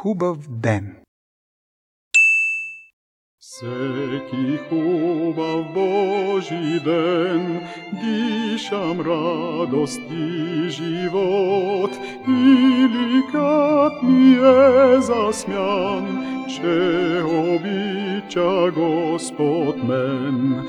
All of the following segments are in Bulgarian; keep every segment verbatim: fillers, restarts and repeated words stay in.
хубав ден! Всеки хубав Божий ден дишам радост и живот, и ликът ми е засмян, че обича Господ мен.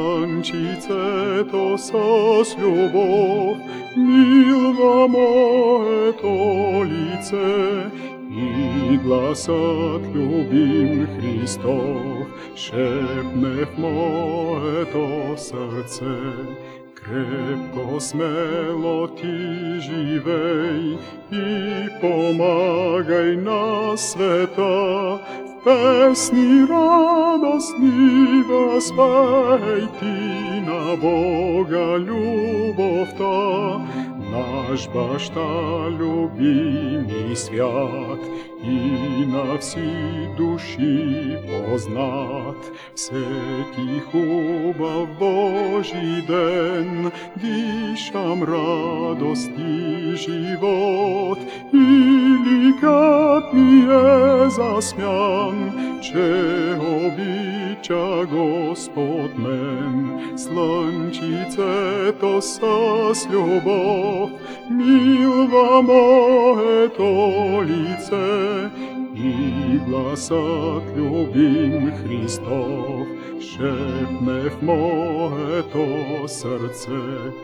Слънчицето с любов милва моето лице, и гласът любим Христов шепне в моето сърце. Крепко, смело ти живей и помагай на света, в песни радостни възпей ти на Бога любовта. Наш Баща любим и свят, и на вси души познат. Всеки хубав Божий ден дишам радост и живот, и ликът ми е засмян, че обича Господ мен. Слънчицето с любов милва моето лице, и гласът любим Христов шепне в моето сърце.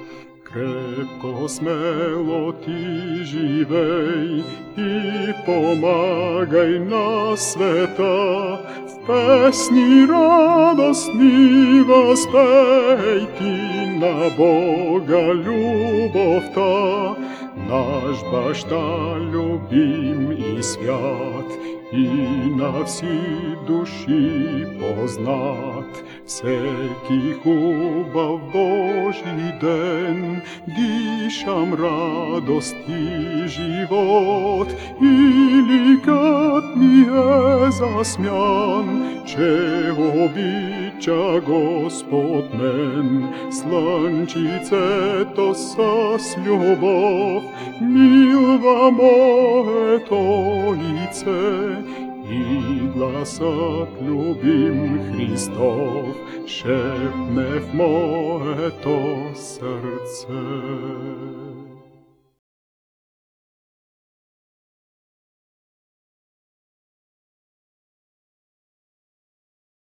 Крепко, смело ти живей и помагай на света, в песни радостни възпей ти на Бога любовта. Наш Баща любим и свят, и на вси души познат. Всеки хубав Божий ден дишам радост и живот, и ликът ми е засмян, че обича Господ мен. Слънчицето с любов милва моето лице, и гласът любим Христов шепне в моето сърце.